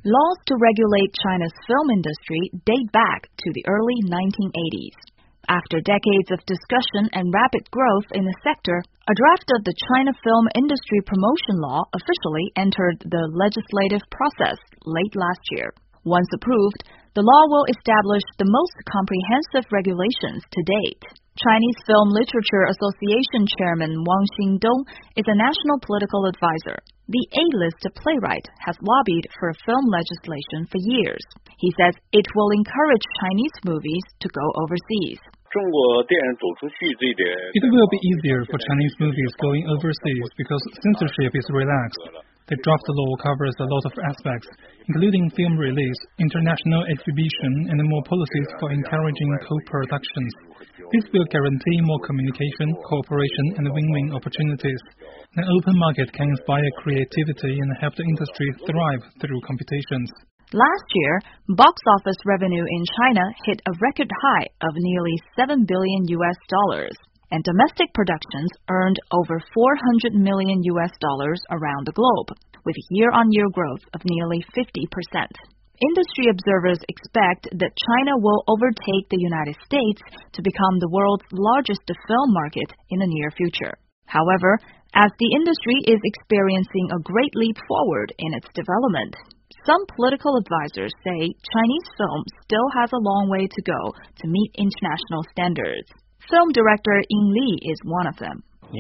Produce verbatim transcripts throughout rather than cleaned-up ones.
Laws to regulate China's film industry date back to the early nineteen eighties. After decades of discussion and rapid growth in the sector, a draft of the China Film Industry Promotion Law officially entered the legislative process late last year. Once approved, the law will establish the most comprehensive regulations to date. Chinese Film Literature Association Chairman Wang Xingdong is a national political advisor. The A-list playwright has lobbied for film legislation for years. He says it will encourage Chinese movies to go overseas. It will be easier for Chinese movies going overseas because censorship is relaxed. The draft law covers a lot of aspects, including film release, international exhibition, and more policies for encouraging co-productions. This will guarantee more communication, cooperation, and win-win opportunities. An open market can inspire creativity and help the industry thrive through competitions. Last year, box office revenue in China hit a record high of nearly seven billion U S dollars, and domestic productions earned over four hundred million U S dollars around the globe, with year-on-year growth of nearly fifty percent. Industry observers expect that China will overtake the United States to become the world's largest film market in the near future. However, as the industry is experiencing a great leap forward in its development, some political advisors say Chinese film still has a long way to go to meet international standards. Film director Ying Li is one of them. We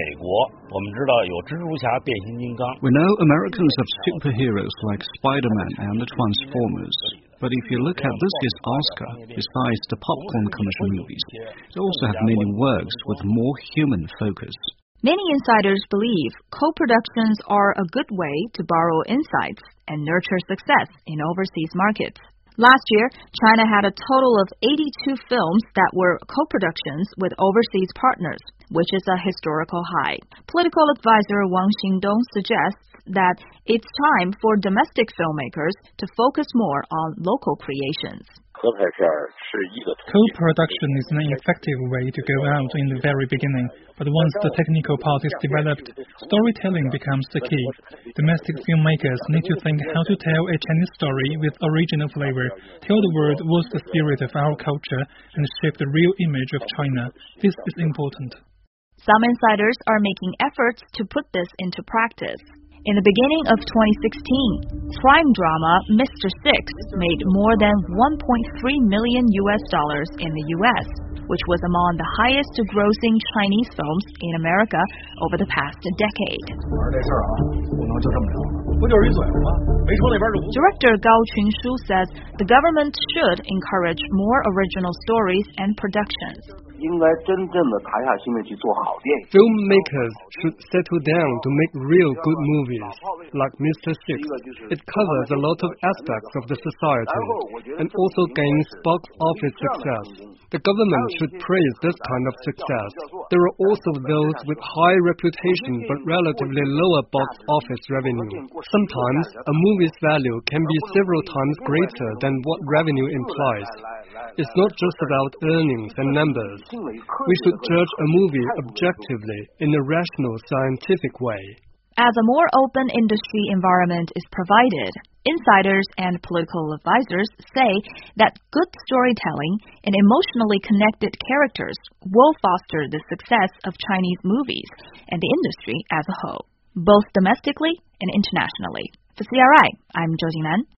know Americans have superheroes like Spider-Man and the Transformers. But if you look at this year's Oscar, besides the popcorn commercial movies, they also have many works with more human focus. Many insiders believe co-productions are a good way to borrow insights and nurture success in overseas markets. Last year, China had a total of eighty-two films that were co-productions with overseas partners, which is a historical high. Political advisor Wang Xingdong suggests that it's time for domestic filmmakers to focus more on local creations. Co-production is an effective way to go out in the very beginning, but once the technical part is developed, storytelling becomes the key. Domestic filmmakers need to think how to tell a Chinese story with original flavor, tell the world what's the spirit of our culture, and shape the real image of China. This is important. Some insiders are making efforts to put this into practice. In the beginning of twenty sixteen, crime drama Mister Six made more than one point three million U S dollars in the U S, which was among the highest grossing Chinese films in America over the past decade. Director Gao Qunshu says the government should encourage more original stories and productions. Filmmakers should settle down to make real good movies, like Mister Six. It covers a lot of aspects of the society and also gains box office success. The government should praise this kind of success. There are also those with high reputation but relatively lower box office revenue. Sometimes a movie's value can be several times greater than what revenue implies. It's not just about earnings and numbers. We should judge a movie objectively in a rational, scientific way. As a more open industry environment is provided, insiders and political advisors say that good storytelling and emotionally connected characters will foster the success of Chinese movies and the industry as a whole, both domestically and internationally. For C R I, I'm Zhou Jingnan.